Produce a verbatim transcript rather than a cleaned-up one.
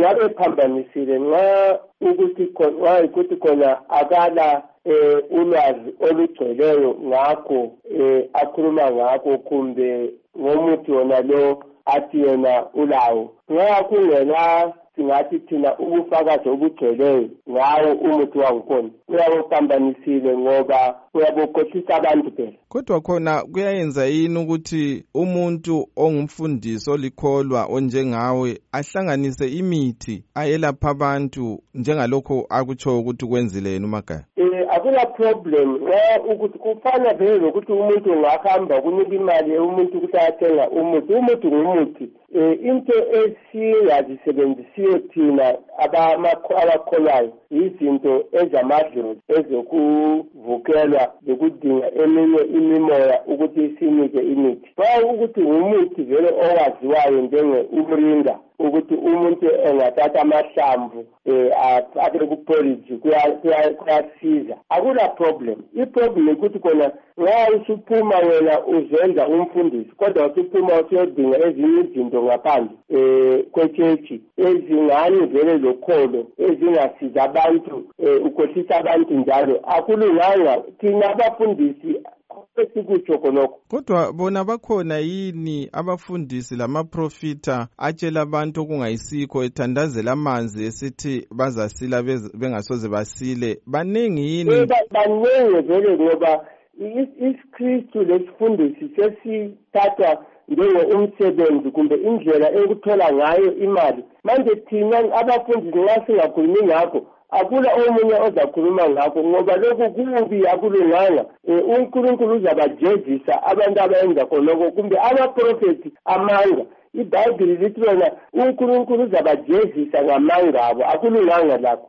ngabe phambanisile nxa ukuthi khona ukuthi khona akala eh ulwazi olugcweleyo ngakho eh akhuluma ngakho kumbe ngomuthi wona lo athi yena ulawo nxa kungena singathi thina ubufakazi obugcweleyo ngawo umuthi wangikhona uyabophambanisile ngoba uyabokhohlisa abantu phela. Kodwa khona kuyayenza yini ukuthi umuntu ongumfundisi olikholwa onjengawe ahlanganise imithi ayelapha abantu njengalokho akutsho ukuthi kwenzile yena uMagaya? Eh akula problem nxa ukuthi kufana vele lokuthi umuntu ngahamba kunika imali umuntu ukuthi ayathenga umuthi umuthi ngumuthi eh into esingazisebenzisiyo thina abakholwayo izinto ezamadlozi ezokuvukelwa lokudinga eminye imimoya ukuthi sinike imithi ba ukuthi ngumuthi vele owaziwayo njenge umringa ukuthi umuntu engathatha amahlamvu eh abe kupoliji kuyasiza akula problem. I-problem ukuthi khona nxa usuphuma wena uzenza umfundisi kodwa usuphuma usiyodinga ezinye izinto ngaphandle eh kwechechi ezingani vele lokholo ezingasiza abantu ukhohlisa abantu njalo akulunganga thina abafundisi esikutsho khonokho. Kodwa bona bakhona yini abafundisi lamaprofita atshela abantu okungayisikho ethandazela amanzi esithi bazasila bengasoze basile banengi yini? Banengi vele ngoba isikristu lesifundisi sesithathwa njenge umsebenzi kumbe indlela ekuthola ngayo imali. Manje thina abafundisi nxa singakhulumi ngakho akula omunye ozakhuluma ngakho ngoba lokhu kubi akulunganga. uNkulunkulu uzabajezisa abantu abayenza khonoko kumbe amaprofeti amanga. iBhayibhili lithi wena uNkulunkulu uzabajezisa ngamanga abo akulunganga lakho.